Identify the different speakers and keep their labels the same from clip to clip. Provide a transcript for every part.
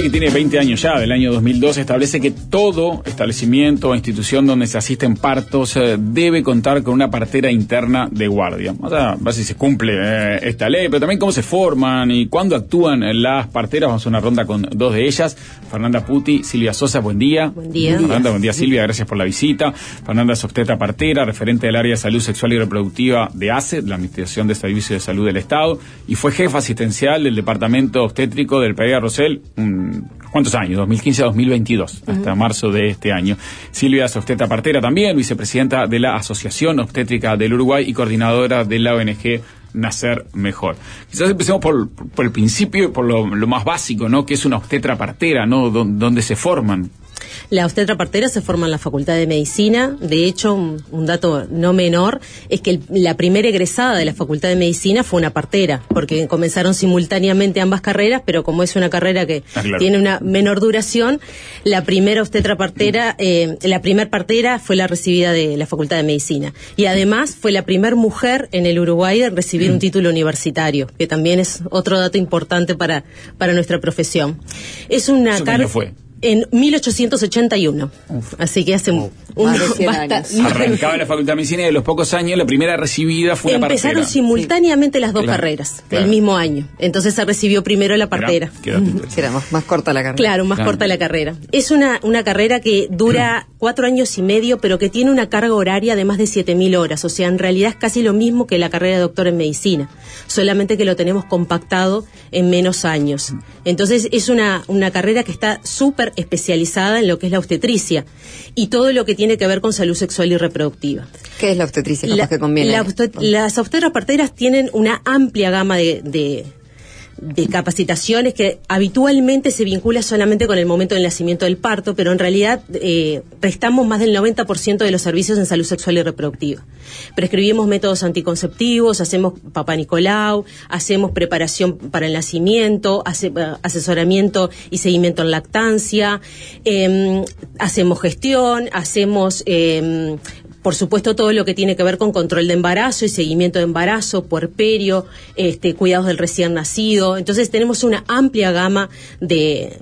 Speaker 1: ley que tiene 20 años ya, del año 2002, establece que todo establecimiento o institución donde se asisten partos debe contar con una partera interna de guardia. O sea, a ver si se cumple esta ley, pero también cómo se forman y cuándo actúan las parteras. Vamos a una ronda con dos de ellas. Fernanda Puti, Silvia Sosa, buen día.
Speaker 2: Buen día.
Speaker 1: Fernanda, buen día Silvia, gracias por la visita. Fernanda es obstetra partera, referente del área de salud sexual y reproductiva de ACE, la Administración de Servicios de Salud del Estado, y fue jefa asistencial del Departamento Obstétrico del Pereira Rosell, ¿cuántos años? 2015 a 2022, hasta marzo de este año. Silvia es obstetra partera también, vicepresidenta de la Asociación Obstétrica del Uruguay y coordinadora de la ONG Nacer Mejor. Quizás empecemos por el principio y por lo más básico, ¿no? Que es una obstetra partera, ¿no? ¿Dónde se forman?
Speaker 2: La obstetra partera se forma en la Facultad de Medicina. De hecho, un dato no menor es que la primera egresada de la Facultad de Medicina fue una partera, porque comenzaron simultáneamente ambas carreras, pero como es una carrera que tiene una menor duración, la primera obstetra partera, la primer partera fue la recibida de la Facultad de Medicina. Y además fue la primer mujer en el Uruguay en recibir un título universitario, que también es otro dato importante para nuestra profesión. Es una carrera... En 1881. Así que hace
Speaker 1: Arrancaba la Facultad de Medicina y de los pocos años la primera recibida fue una partera.
Speaker 2: Empezaron simultáneamente las dos carreras, el mismo año. Entonces se recibió primero la partera.
Speaker 3: Era más corta la carrera.
Speaker 2: Claro, más corta la carrera. Es una carrera que dura 4 años y medio, pero que tiene una carga horaria de más de 7.000 horas. O sea, en realidad es casi lo mismo que la carrera de doctor en medicina, solamente que lo tenemos compactado en menos años. Entonces es una carrera que está súper especializada en lo que es la obstetricia y todo lo que tiene que ver con salud sexual y reproductiva.
Speaker 3: ¿Qué es la obstetricia? Capaz que conviene.
Speaker 2: Las obstetras parteras tienen una amplia gama de capacitaciones que habitualmente se vincula solamente con el momento del nacimiento del parto, pero en realidad prestamos más del 90% de los servicios en salud sexual y reproductiva. Prescribimos métodos anticonceptivos, hacemos Papá Nicolau, hacemos preparación para el nacimiento, asesoramiento y seguimiento en lactancia, hacemos gestión, hacemos... por supuesto, todo lo que tiene que ver con control de embarazo y seguimiento de embarazo, puerperio, cuidados del recién nacido. Entonces tenemos una amplia gama de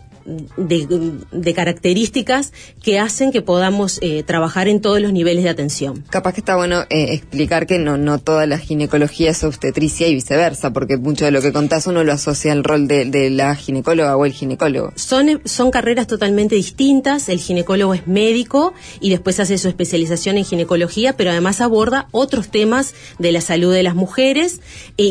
Speaker 2: características que hacen que podamos trabajar en todos los niveles de atención.
Speaker 3: Capaz que está bueno explicar que no toda la ginecología es obstetricia y viceversa, porque mucho de lo que contás uno lo asocia al rol de la ginecóloga o el ginecólogo.
Speaker 2: Son carreras totalmente distintas. El ginecólogo es médico y después hace su especialización en ginecología, pero además aborda otros temas de la salud de las mujeres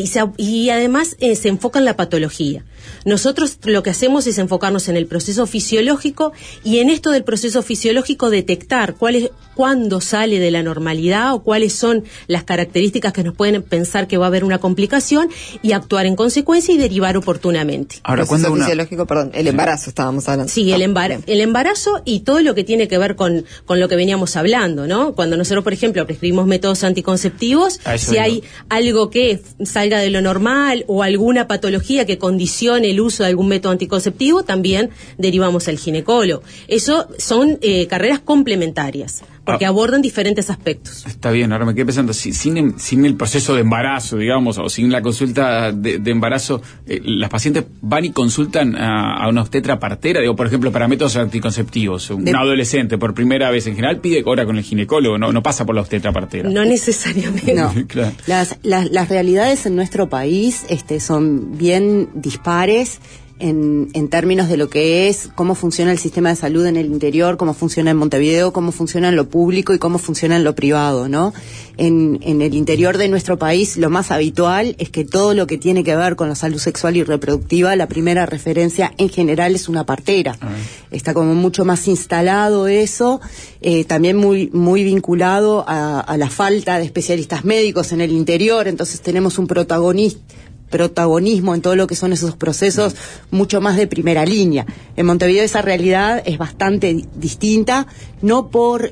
Speaker 2: y además se enfoca en la patología. Nosotros lo que hacemos es enfocarnos en el proceso fisiológico y en esto del proceso fisiológico detectar cuándo sale de la normalidad o cuáles son las características que nos pueden pensar que va a haber una complicación y actuar en consecuencia y derivar oportunamente.
Speaker 3: Ahora, ¿cuándo fisiológico? Perdón, el embarazo estábamos hablando.
Speaker 2: Sí, el embarazo y todo lo que tiene que ver con lo que veníamos hablando, ¿no? Cuando nosotros, por ejemplo, prescribimos métodos anticonceptivos, si hay algo que salga de lo normal o alguna patología que condicione el uso de algún método anticonceptivo, también derivamos al ginecólogo. Eso son carreras complementarias, porque abordan diferentes aspectos.
Speaker 1: Está bien, ahora me quedé pensando, sin el proceso de embarazo, digamos, o sin la consulta de embarazo, las pacientes van y consultan a una obstetra partera, digo, por ejemplo, para métodos anticonceptivos. Un adolescente por primera vez en general pide hora con el ginecólogo, no pasa por la obstetra partera.
Speaker 2: No necesariamente.
Speaker 4: No.
Speaker 1: Claro.
Speaker 4: Las realidades en nuestro país son bien dispares en términos de lo que es cómo funciona el sistema de salud en el interior, cómo funciona en Montevideo, cómo funciona en lo público y cómo funciona en lo privado, ¿no? En el interior de nuestro país lo más habitual es que todo lo que tiene que ver con la salud sexual y reproductiva, la primera referencia en general es una partera. Está como mucho más instalado eso, también muy vinculado a la falta de especialistas médicos en el interior, entonces tenemos un protagonismo en todo lo que son esos procesos mucho más de primera línea. En Montevideo esa realidad es bastante distinta, no por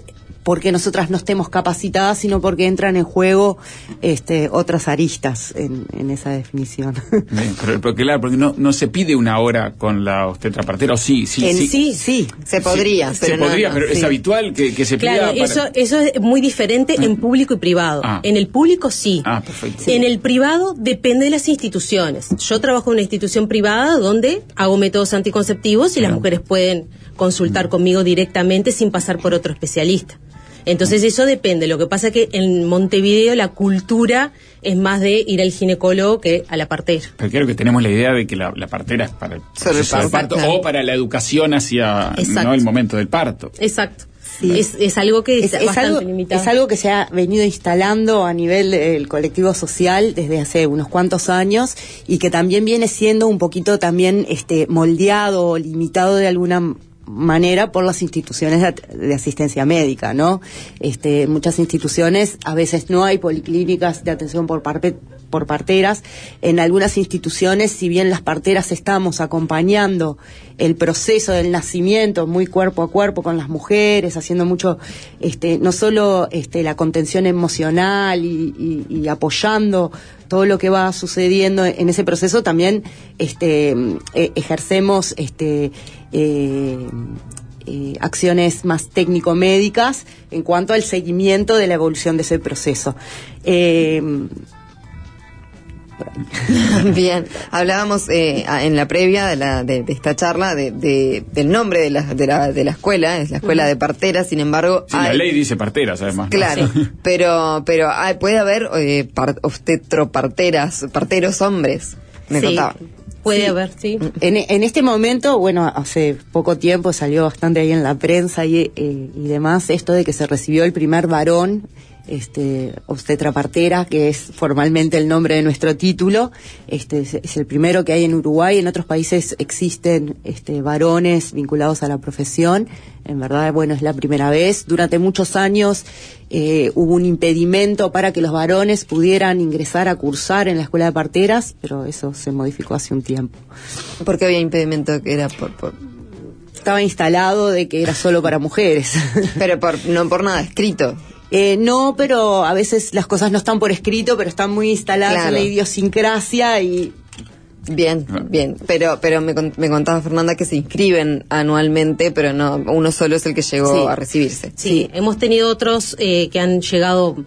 Speaker 4: porque nosotras no estemos capacitadas, sino porque entran en juego otras aristas en esa definición.
Speaker 1: Bien, pero claro, porque no se pide una hora con la obstetra partera, o sí.
Speaker 3: Se podría,
Speaker 1: sí, pero es habitual que se pida.
Speaker 2: Claro, eso es muy diferente en público y privado. En el público sí.
Speaker 1: Perfecto.
Speaker 2: En el privado depende de las instituciones. Yo trabajo en una institución privada donde hago métodos anticonceptivos y las mujeres pueden consultar conmigo directamente sin pasar por otro especialista. Entonces eso depende. Lo que pasa es que en Montevideo la cultura es más de ir al ginecólogo que a la partera.
Speaker 1: Pero creo que tenemos la idea de que la partera es para el proceso del parto, claro, o para la educación hacia, ¿no?, el momento del parto.
Speaker 2: Exacto. Sí. Es algo que está bastante limitado.
Speaker 4: Es algo que se ha venido instalando a nivel del colectivo social desde hace unos cuantos años y que también viene siendo un poquito también moldeado o limitado de alguna manera por las instituciones de asistencia médica, ¿no? En muchas instituciones a veces no hay policlínicas de atención por parteras. En algunas instituciones, si bien las parteras estamos acompañando el proceso del nacimiento muy cuerpo a cuerpo con las mujeres, haciendo mucho, no solo la contención emocional y apoyando todo lo que va sucediendo en ese proceso, también ejercemos acciones más técnico-médicas en cuanto al seguimiento de la evolución de ese proceso.
Speaker 3: Bien, hablábamos en la previa de esta charla del nombre de la escuela, es la escuela de parteras, sin embargo...
Speaker 1: Sí, la ley dice parteras, además.
Speaker 3: Claro, sí. pero puede haber parteros hombres, me contaba.
Speaker 2: Puede haber, sí.
Speaker 4: En este momento, bueno, hace poco tiempo salió bastante ahí en la prensa y demás esto de que se recibió el primer varón obstetra partera, que es formalmente el nombre de nuestro título. Es el primero que hay en Uruguay. En otros países existen varones vinculados a la profesión. En verdad, bueno, es la primera vez. Durante muchos años hubo un impedimento para que los varones pudieran ingresar a cursar en la escuela de parteras, pero eso se modificó hace un tiempo.
Speaker 3: ¿Por qué había impedimento? Que era
Speaker 4: estaba instalado de que era solo para mujeres.
Speaker 3: Pero no por nada escrito.
Speaker 4: No, pero a veces las cosas no están por escrito, pero están muy instaladas, claro, en la idiosincrasia y...
Speaker 3: Bien. Pero me contaba Fernanda que se inscriben anualmente, pero no, uno solo es el que llegó a recibirse.
Speaker 2: Sí, hemos tenido otros que han llegado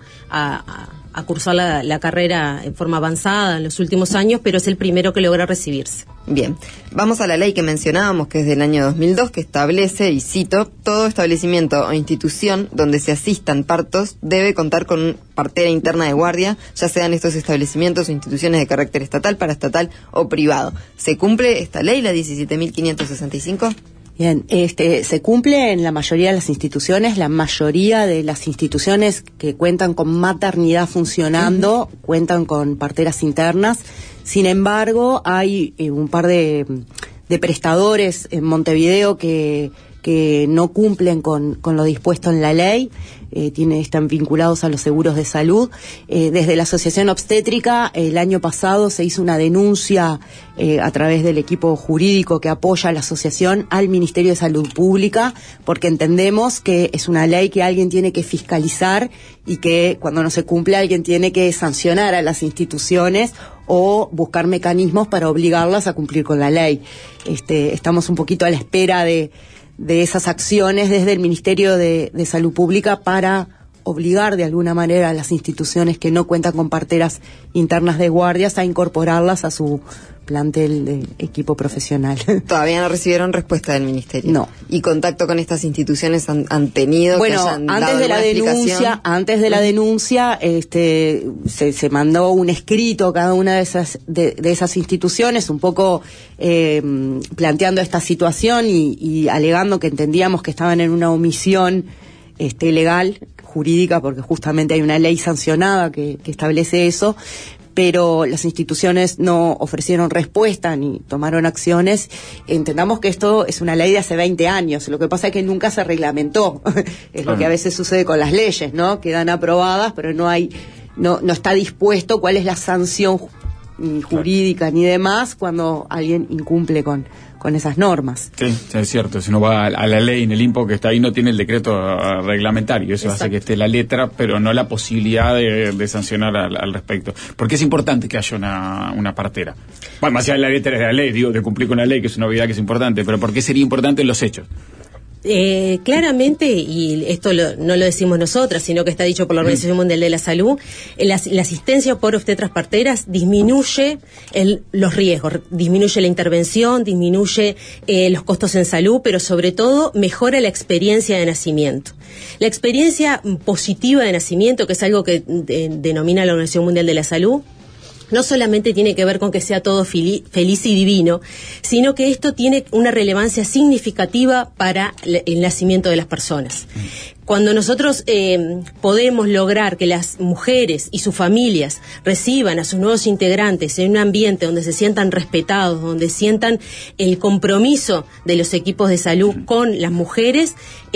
Speaker 2: a cursar la carrera en forma avanzada en los últimos años, pero es el primero que logra recibirse.
Speaker 3: Bien, vamos a la ley que mencionábamos, que es del año 2002, que establece, y cito, todo establecimiento o institución donde se asistan partos debe contar con partera interna de guardia, ya sean estos establecimientos o instituciones de carácter estatal, paraestatal o privado. ¿Se cumple esta ley, la 17.565?
Speaker 4: Bien, se cumple en la mayoría de las instituciones. La mayoría de las instituciones que cuentan con maternidad funcionando cuentan con parteras internas. Sin embargo, hay un par de prestadores en Montevideo que no cumplen con lo dispuesto en la ley. Están vinculados a los seguros de salud. Desde la Asociación Obstétrica, el año pasado se hizo una denuncia a través del equipo jurídico que apoya a la asociación al Ministerio de Salud Pública, porque entendemos que es una ley que alguien tiene que fiscalizar y que cuando no se cumple alguien tiene que sancionar a las instituciones o buscar mecanismos para obligarlas a cumplir con la ley. Estamos un poquito a la espera de esas acciones desde el Ministerio de Salud Pública para obligar de alguna manera a las instituciones que no cuentan con parteras internas de guardias a incorporarlas a su plantel de equipo profesional.
Speaker 3: Todavía no recibieron respuesta del Ministerio.
Speaker 4: No.
Speaker 3: ¿Y contacto con estas instituciones han tenido?
Speaker 4: Bueno, antes de la denuncia, se mandó un escrito a cada una de esas instituciones, un poco planteando esta situación y alegando que entendíamos que estaban en una omisión legal, jurídica, porque justamente hay una ley sancionada que establece eso. Pero las instituciones no ofrecieron respuesta ni tomaron acciones. Entendamos que esto es una ley de hace 20 años. Lo que pasa es que nunca se reglamentó. Es lo que a veces sucede con las leyes, ¿no? Quedan aprobadas, pero no está dispuesto cuál es la sanción ni jurídica, ni demás, cuando alguien incumple con esas normas.
Speaker 1: Sí, es cierto. Si uno va a la ley en el INPO que está ahí, no tiene el decreto reglamentario. Eso hace que esté la letra, pero no la posibilidad de sancionar al respecto. ¿Por qué es importante que haya una partera? Bueno, más allá de la letra de la ley, digo, de cumplir con la ley, que es una obviedad que es importante, pero ¿por qué sería importante en los hechos?
Speaker 2: Claramente, y esto no lo decimos nosotras, sino que está dicho por la Organización Mundial de la Salud, la asistencia por obstetras parteras disminuye los riesgos, disminuye la intervención, disminuye los costos en salud, pero sobre todo mejora la experiencia de nacimiento. La experiencia positiva de nacimiento, que es algo que denomina la Organización Mundial de la Salud, no solamente tiene que ver con que sea todo feliz y divino, sino que esto tiene una relevancia significativa para el nacimiento de las personas. Cuando nosotros podemos lograr que las mujeres y sus familias reciban a sus nuevos integrantes en un ambiente donde se sientan respetados, donde sientan el compromiso de los equipos de salud con las mujeres,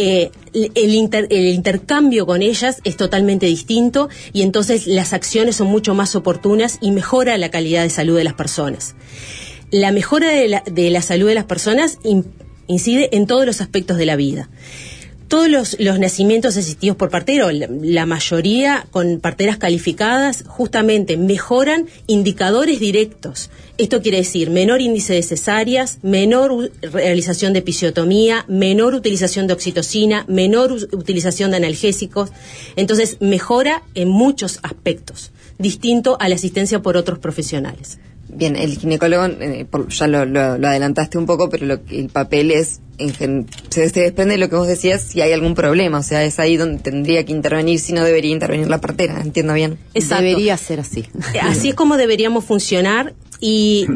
Speaker 2: el intercambio con ellas es totalmente distinto y entonces las acciones son mucho más oportunas y mejora la calidad de salud de las personas. La mejora de la salud de las personas incide en todos los aspectos de la vida. Todos los nacimientos asistidos por partero, la mayoría con parteras calificadas, justamente mejoran indicadores directos. Esto quiere decir menor índice de cesáreas, menor realización de episiotomía, menor utilización de oxitocina, menor utilización de analgésicos. Entonces, mejora en muchos aspectos, distinto a la asistencia por otros profesionales.
Speaker 3: Bien, el ginecólogo, ya lo adelantaste un poco, pero el papel es, se desprende de lo que vos decías, si hay algún problema, o sea, es ahí donde tendría que intervenir, si no debería intervenir la partera, ¿entiendo bien?
Speaker 2: Exacto.
Speaker 4: Debería ser así.
Speaker 2: Así es como deberíamos funcionar y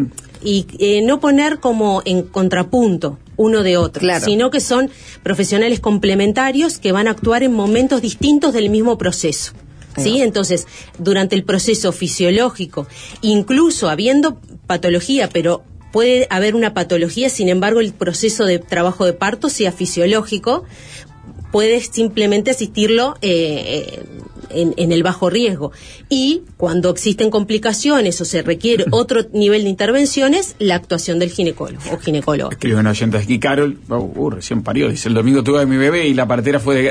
Speaker 2: no poner como en contrapunto uno de otro, claro, sino que son profesionales complementarios que van a actuar en momentos distintos del mismo proceso. ¿Sí? Entonces, durante el proceso fisiológico, incluso habiendo patología, pero puede haber una patología, sin embargo, el proceso de trabajo de parto sea fisiológico, puedes simplemente asistirlo en el bajo riesgo. Y cuando existen complicaciones o se requiere otro nivel de intervenciones, la actuación del ginecólogo o ginecóloga.
Speaker 1: Escribe una oyente aquí, Carol, recién parió, dice, el domingo tuve a mi bebé y la partera fue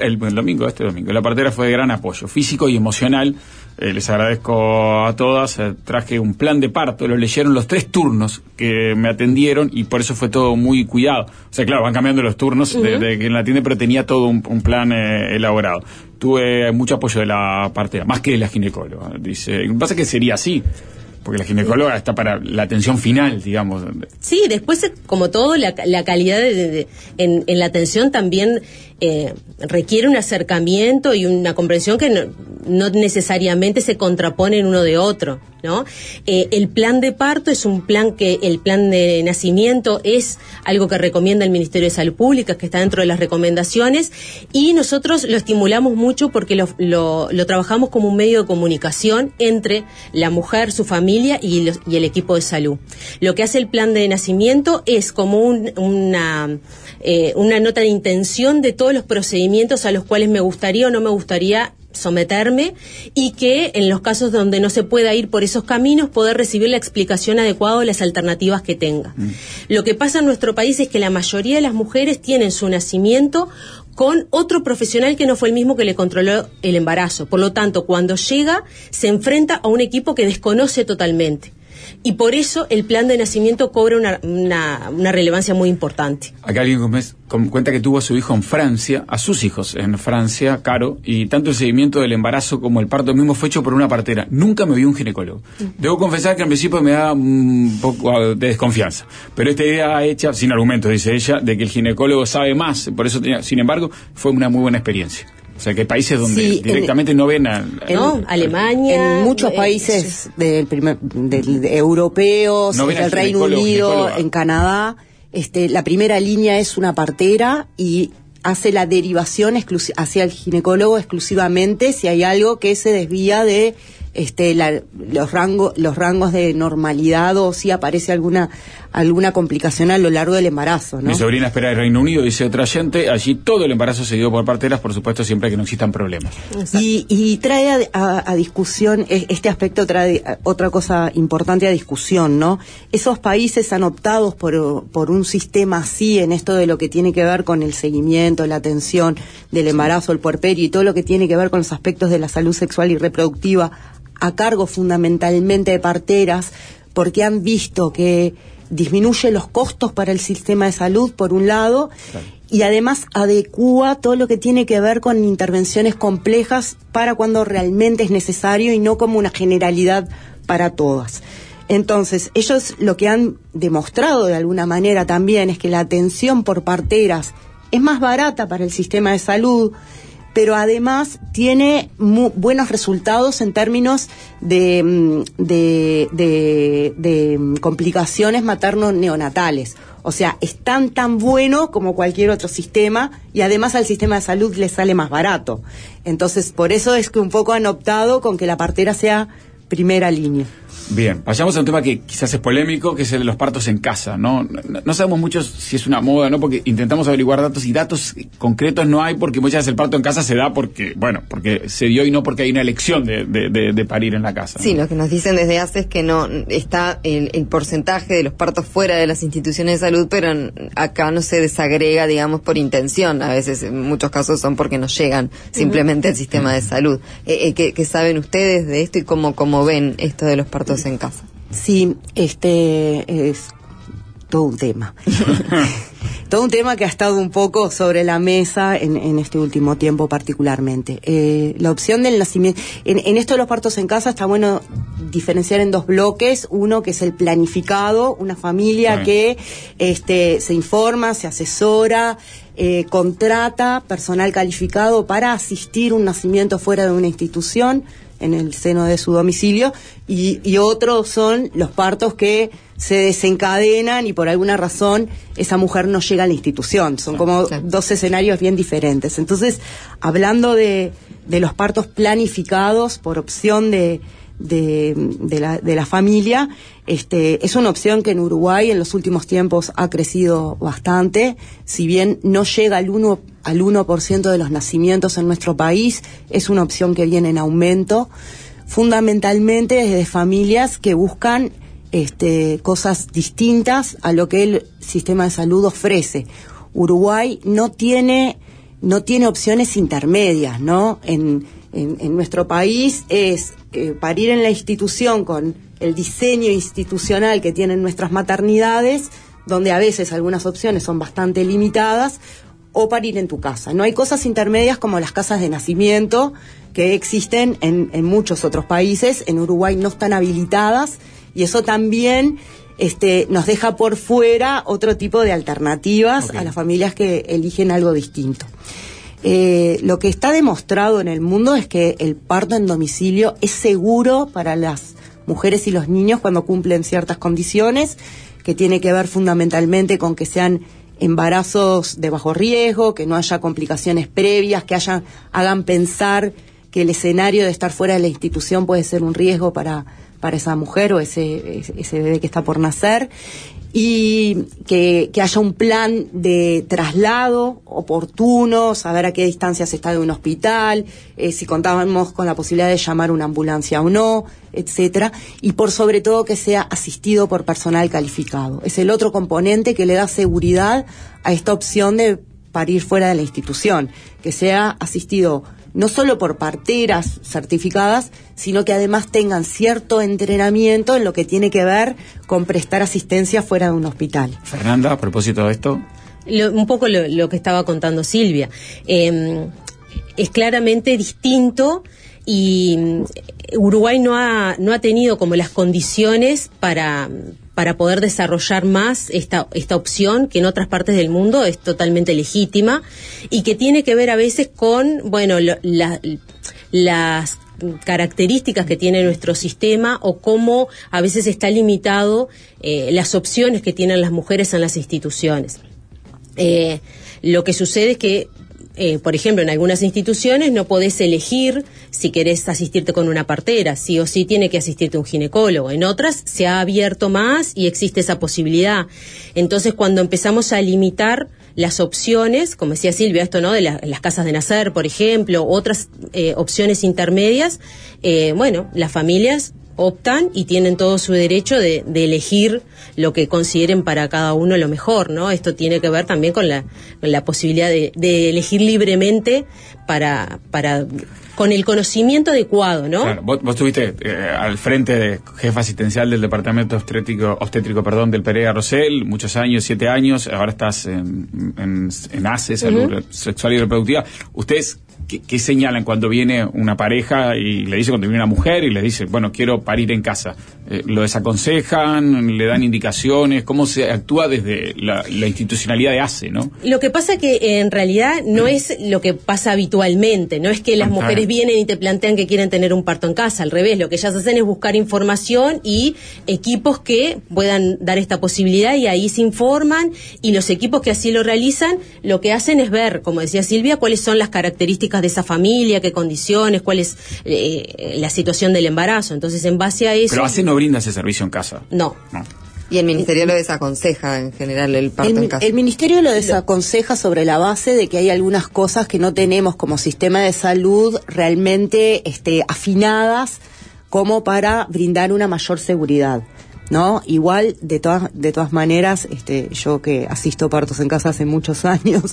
Speaker 1: la partera fue de gran apoyo físico y emocional. Les agradezco a todas, traje un plan de parto, lo leyeron los 3 turnos que me atendieron y por eso fue todo muy cuidado. O sea, claro, van cambiando los turnos de quien la atiende, pero tenía todo un plan elaborado. Tuve mucho apoyo de la partera, más que de la ginecóloga. Dice, lo que pasa es que sería así, porque la ginecóloga está para la atención final, digamos.
Speaker 2: Sí, después, como todo, la calidad en la atención también requiere un acercamiento y una comprensión que no necesariamente se contraponen uno de otro, ¿no? El plan de parto es un plan el plan de nacimiento es algo que recomienda el Ministerio de Salud Pública, que está dentro de las recomendaciones, y nosotros lo estimulamos mucho porque lo trabajamos como un medio de comunicación entre la mujer, su familia y el equipo de salud. Lo que hace el plan de nacimiento es como una nota de intención de todos los procedimientos a los cuales me gustaría o no me gustaría someterme, y que en los casos donde no se pueda ir por esos caminos, poder recibir la explicación adecuada de las alternativas que tenga. Lo que pasa en nuestro país es que la mayoría de las mujeres tienen su nacimiento con otro profesional que no fue el mismo que le controló el embarazo. Por lo tanto, cuando llega, se enfrenta a un equipo que desconoce totalmente. Y por eso el plan de nacimiento cobra una relevancia muy importante.
Speaker 1: Acá alguien cuenta que tuvo a su hijo en Francia, a sus hijos en Francia, Caro, y tanto el seguimiento del embarazo como el parto mismo fue hecho por una partera. Nunca me vio un ginecólogo. Debo confesar que al principio me da un poco de desconfianza, pero esta idea hecha, sin argumentos, dice ella, de que el ginecólogo sabe más, por eso sin embargo, fue una muy buena experiencia. O sea, que hay países donde directamente no ven
Speaker 2: Alemania.
Speaker 4: En muchos países europeos,
Speaker 1: no
Speaker 4: del Reino Unido, en Canadá, la primera línea es una partera y hace la derivación hacia el ginecólogo exclusivamente si hay algo que se desvía de los rangos de normalidad o si aparece alguna complicación a lo largo del embarazo, ¿no?
Speaker 1: Mi sobrina espera del Reino Unido, dice otra oyente, allí todo el embarazo se dio por parteras, por supuesto siempre que no existan problemas.
Speaker 4: Y trae a discusión, este aspecto trae otra cosa importante a discusión, ¿no? Esos países han optado por un sistema así en esto de lo que tiene que ver con el seguimiento, la atención del embarazo, el puerperio y todo lo que tiene que ver con los aspectos de la salud sexual y reproductiva a cargo fundamentalmente de parteras, porque han visto que disminuye los costos para el sistema de salud, por un lado, claro, y además adecúa todo lo que tiene que ver con intervenciones complejas para cuando realmente es necesario y no como una generalidad para todas. Entonces, ellos lo que han demostrado de alguna manera también es que la atención por parteras es más barata para el sistema de salud, pero además tiene buenos resultados en términos de complicaciones materno-neonatales. O sea, es tan bueno como cualquier otro sistema y además al sistema de salud le sale más barato. Entonces, por eso es que un poco han optado con que la partera sea primera línea.
Speaker 1: Bien, vayamos a un tema que quizás es polémico, que es el de los partos en casa, ¿no? No sabemos mucho si es una moda, ¿no? Porque intentamos averiguar datos y datos concretos no hay, porque muchas veces el parto en casa se da porque se dio y no porque hay una elección de parir en la casa, ¿no?
Speaker 3: Sí, lo que nos dicen desde hace es que no está el porcentaje de los partos fuera de las instituciones de salud, pero acá no se desagrega, digamos, por intención. A veces, en muchos casos, son porque no llegan simplemente al sistema de salud. ¿Qué saben ustedes de esto y cómo ven esto de los partos en casa?
Speaker 4: Sí, es todo un tema. Todo un tema que ha estado un poco sobre la mesa en este último tiempo particularmente. La opción del nacimiento... En esto de los partos en casa está bueno diferenciar en dos bloques. Uno que es el planificado, una familia que se informa, se asesora, contrata personal calificado para asistir un nacimiento fuera de una institución, en el seno de su domicilio, y otros son los partos que se desencadenan y por alguna razón esa mujer no llega a la institución. Son como dos escenarios bien diferentes. Entonces, hablando de los partos planificados por opción de la familia, es una opción que en Uruguay en los últimos tiempos ha crecido bastante. Si bien no llega al 1% de los nacimientos en nuestro país, es una opción que viene en aumento, fundamentalmente desde familias que buscan cosas distintas a lo que el sistema de salud ofrece. Uruguay no tiene opciones intermedias, ¿no? En nuestro país es parir en la institución con el diseño institucional que tienen nuestras maternidades, donde a veces algunas opciones son bastante limitadas, o parir en tu casa. No hay cosas intermedias como las casas de nacimiento que existen en muchos otros países. En Uruguay no están habilitadas y eso también nos deja por fuera otro tipo de alternativas a las familias que eligen algo distinto. Lo que está demostrado en el mundo es que el parto en domicilio es seguro para las mujeres y los niños cuando cumplen ciertas condiciones, que tiene que ver fundamentalmente con que sean embarazos de bajo riesgo, que no haya complicaciones previas, que hagan pensar que el escenario de estar fuera de la institución puede ser un riesgo para esa mujer o ese bebé que está por nacer, y que haya un plan de traslado oportuno, saber a qué distancia se está de un hospital, si contábamos con la posibilidad de llamar una ambulancia o no, etcétera, y por sobre todo que sea asistido por personal calificado. Es el otro componente que le da seguridad a esta opción de parir fuera de la institución, que sea asistido no solo por parteras certificadas, sino que además tengan cierto entrenamiento en lo que tiene que ver con prestar asistencia fuera de un hospital.
Speaker 1: Fernanda, a propósito de esto.
Speaker 2: Un poco lo que estaba contando Silvia. Es claramente distinto y Uruguay no ha tenido como las condiciones para poder desarrollar más esta opción, que en otras partes del mundo es totalmente legítima y que tiene que ver a veces con, las características que tiene nuestro sistema o cómo a veces está limitado las opciones que tienen las mujeres en las instituciones. Lo que sucede es que por ejemplo, en algunas instituciones no podés elegir si querés asistirte con una partera, sí o sí tiene que asistirte un ginecólogo. En otras se ha abierto más y existe esa posibilidad. Entonces, cuando empezamos a limitar las opciones, como decía Silvia, esto, ¿no?, de las casas de nacer, por ejemplo, otras opciones intermedias, bueno, las familias optan y tienen todo su derecho de elegir lo que consideren para cada uno lo mejor, ¿no? Esto tiene que ver también con la posibilidad de elegir libremente con el conocimiento adecuado, ¿no?
Speaker 1: Claro, vos estuviste al frente de jefa asistencial del departamento obstétrico, del Pereira Rosell, muchos años, 7 años, ahora estás en ACE, Salud Sexual y Reproductiva. ¿Ustedes qué señalan cuando viene una pareja y le dice, cuando viene una mujer y le dice, bueno, quiero parir en casa? ¿Lo desaconsejan? ¿Le dan indicaciones? ¿Cómo se actúa desde la institucionalidad de ACE, no?
Speaker 2: Lo que pasa que en realidad no es lo que pasa habitualmente, no es que las mujeres vienen y te plantean que quieren tener un parto en casa, al revés, lo que ellas hacen es buscar información y equipos que puedan dar esta posibilidad, y ahí se informan, y los equipos que así lo realizan, lo que hacen es ver, como decía Silvia, cuáles son las características de esa familia, qué condiciones, cuál es la situación del embarazo. Entonces, en base a eso...
Speaker 1: Pero ACE no brinda ese servicio en casa.
Speaker 2: No.
Speaker 3: Y el Ministerio lo desaconseja en general el parto en casa.
Speaker 4: El Ministerio lo desaconseja sobre la base de que hay algunas cosas que no tenemos como sistema de salud realmente afinadas como para brindar una mayor seguridad, ¿no? Igual, de todas maneras, yo que asisto partos en casa hace muchos años,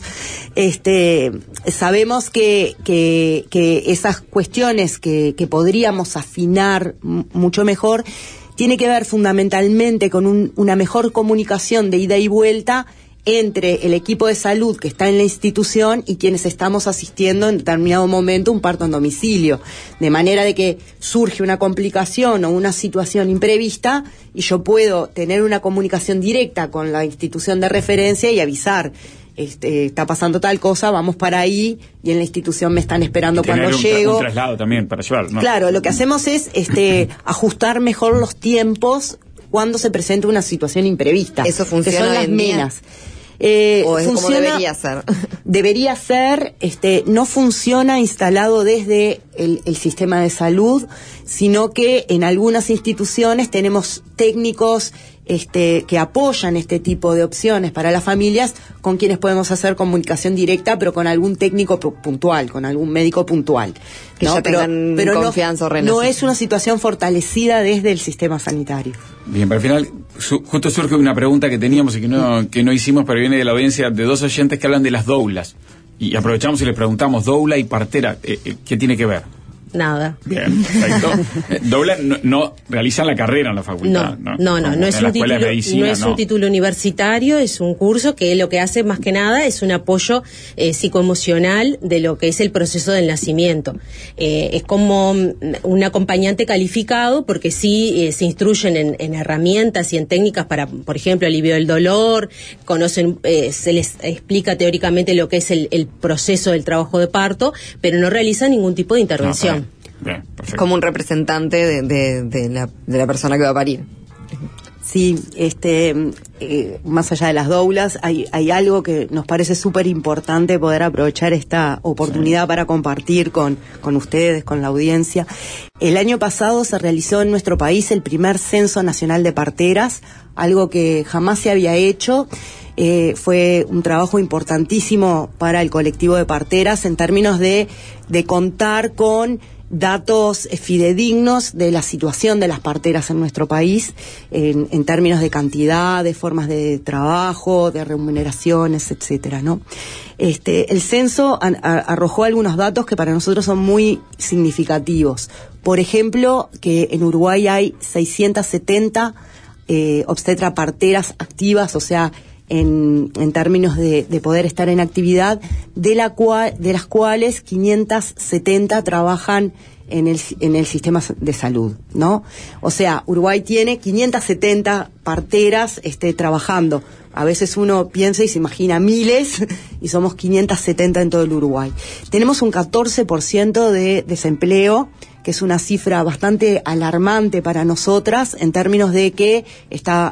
Speaker 4: sabemos que esas cuestiones que podríamos afinar mucho mejor tiene que ver fundamentalmente con una mejor comunicación de ida y vuelta entre el equipo de salud que está en la institución y quienes estamos asistiendo en determinado momento un parto en domicilio, de manera de que surge una complicación o una situación imprevista y yo puedo tener una comunicación directa con la institución de referencia y avisar, está pasando tal cosa, vamos para ahí, y en la institución me están esperando cuando llego.
Speaker 1: Un traslado también para llevar, ¿no?
Speaker 4: Claro, lo que hacemos es ajustar mejor los tiempos cuando se presenta una situación imprevista.
Speaker 3: Eso funciona,
Speaker 4: que son las menas.
Speaker 3: ¿O es como debería ser?
Speaker 4: Debería ser, no funciona instalado desde el sistema de salud, sino que en algunas instituciones tenemos técnicos que apoyan este tipo de opciones para las familias, con quienes podemos hacer comunicación directa, pero con algún técnico puntual, con algún médico puntual,
Speaker 3: que ya tengan confianza o relación.
Speaker 4: No es una situación fortalecida desde el sistema sanitario.
Speaker 1: Bien, pero al final justo surge una pregunta que teníamos y que no hicimos, pero viene de la audiencia de 2 oyentes que hablan de las doulas, y aprovechamos y les preguntamos, doula y partera, ¿qué tiene que ver?
Speaker 2: Nada.
Speaker 1: Bien, perfecto. Doula no realizan la carrera en la facultad.
Speaker 2: No es un título universitario, es un curso que lo que hace más que nada es un apoyo psicoemocional de lo que es el proceso del nacimiento. Es como un acompañante calificado, porque sí se instruyen en herramientas y en técnicas para, por ejemplo, alivio del dolor, conocen, se les explica teóricamente lo que es el proceso del trabajo de parto, pero no realizan ningún tipo de intervención.
Speaker 1: Bien, perfecto.
Speaker 3: Como un representante de la persona que va a parir.
Speaker 4: Sí, más allá de las doulas, hay algo que nos parece súper importante poder aprovechar esta oportunidad para compartir con ustedes, con la audiencia. El año pasado se realizó en nuestro país el primer Censo Nacional de Parteras, algo que jamás se había hecho. Fue un trabajo importantísimo para el colectivo de parteras en términos de contar con datos fidedignos de la situación de las parteras en nuestro país, en términos de cantidad, de formas de trabajo, de remuneraciones, etcétera, ¿no? El censo arrojó algunos datos que para nosotros son muy significativos. Por ejemplo, que en Uruguay hay 670 obstetra parteras activas, o sea, en términos de poder estar en actividad, de las cuales 570 trabajan en el sistema de salud, ¿no? O sea, Uruguay tiene 570 parteras trabajando. A veces uno piensa y se imagina miles, y somos 570 en todo el Uruguay. Tenemos un 14% de desempleo, que es una cifra bastante alarmante para nosotras, en términos de que está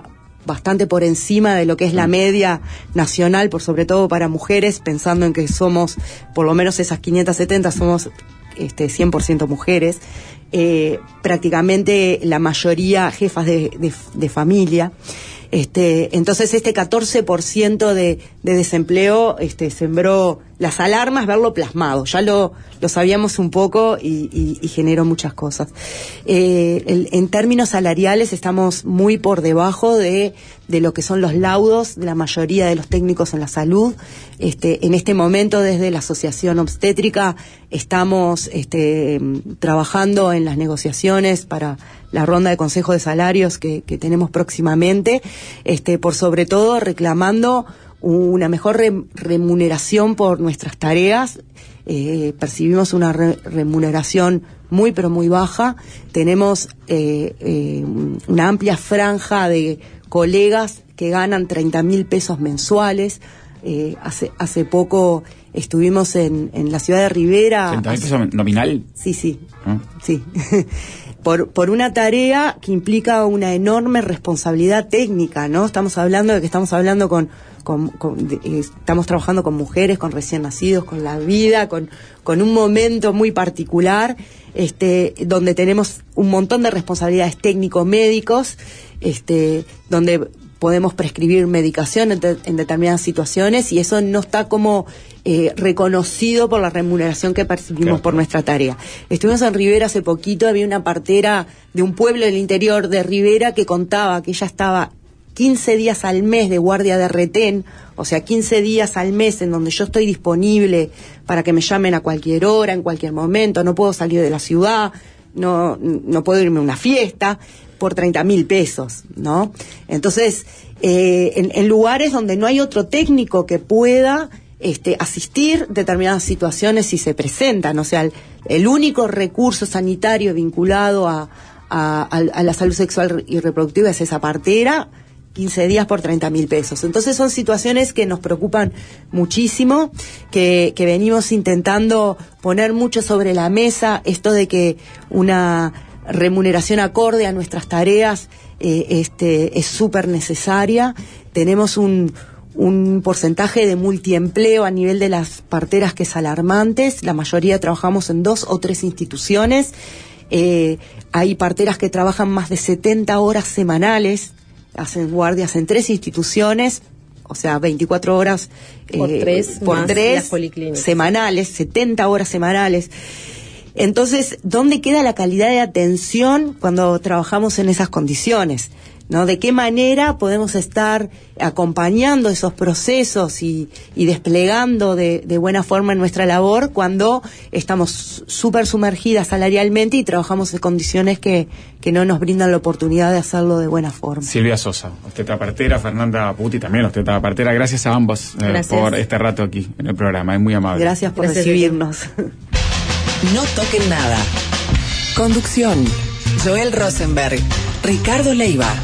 Speaker 4: bastante por encima de lo que es la media nacional, por sobre todo para mujeres, pensando en que somos, por lo menos esas 570, somos 100% mujeres, prácticamente la mayoría jefas de familia. Entonces 14% de desempleo sembró las alarmas, verlo plasmado. Ya lo sabíamos un poco y generó muchas cosas. En términos salariales estamos muy por debajo de lo que son los laudos de la mayoría de los técnicos en la salud. En este momento, desde la Asociación Obstétrica, estamos trabajando en las negociaciones para la ronda de consejo de salarios que tenemos próximamente, por sobre todo reclamando una mejor remuneración por nuestras tareas. Percibimos una remuneración muy pero muy baja. Tenemos una amplia franja de colegas que ganan 30.000 pesos mensuales. Hace poco estuvimos en la ciudad de Rivera.
Speaker 1: ¿30.000 pesos nominal?
Speaker 4: Sí. Sí. Por una tarea que implica una enorme responsabilidad técnica, ¿no? Estamos hablando estamos trabajando con mujeres, con recién nacidos, con la vida, con un momento muy particular, donde tenemos un montón de responsabilidades técnico-médicos, donde podemos prescribir medicación en determinadas situaciones, y eso no está como reconocido por la remuneración que percibimos por nuestra tarea. Estuvimos en Rivera hace poquito, había una partera de un pueblo del interior de Rivera que contaba que ella estaba 15 días al mes de guardia de retén, o sea, 15 días al mes en donde yo estoy disponible para que me llamen a cualquier hora, en cualquier momento, no puedo salir de la ciudad, no puedo irme a una fiesta, por 30.000 pesos, ¿no? Entonces, en lugares donde no hay otro técnico que pueda asistir determinadas situaciones si se presentan, o sea, el único recurso sanitario vinculado a la salud sexual y reproductiva es esa partera, 15 días por 30.000 pesos. Entonces son situaciones que nos preocupan muchísimo, que venimos intentando poner mucho sobre la mesa, esto de que una remuneración acorde a nuestras tareas es súper necesaria. Tenemos un porcentaje de multiempleo a nivel de las parteras que es alarmante. La mayoría trabajamos en 2 o 3 instituciones. Hay parteras que trabajan más de 70 horas semanales, hacen guardias en 3 instituciones, o sea, 24 horas
Speaker 2: por 3
Speaker 4: semanales, 70 horas semanales. Entonces, ¿dónde queda la calidad de atención cuando trabajamos en esas condiciones? ¿No? ¿De qué manera podemos estar acompañando esos procesos y desplegando de buena forma en nuestra labor cuando estamos súper sumergidas salarialmente y trabajamos en condiciones que no nos brindan la oportunidad de hacerlo de buena forma?
Speaker 1: Silvia Sosa, obstetra partera, Fernanda Puti también, obstetra partera. Gracias a ambos por este rato aquí en el programa, es muy amable.
Speaker 4: Gracias por recibirnos.
Speaker 5: No toquen nada. Conducción: Joel Rosenberg, Ricardo Leiva.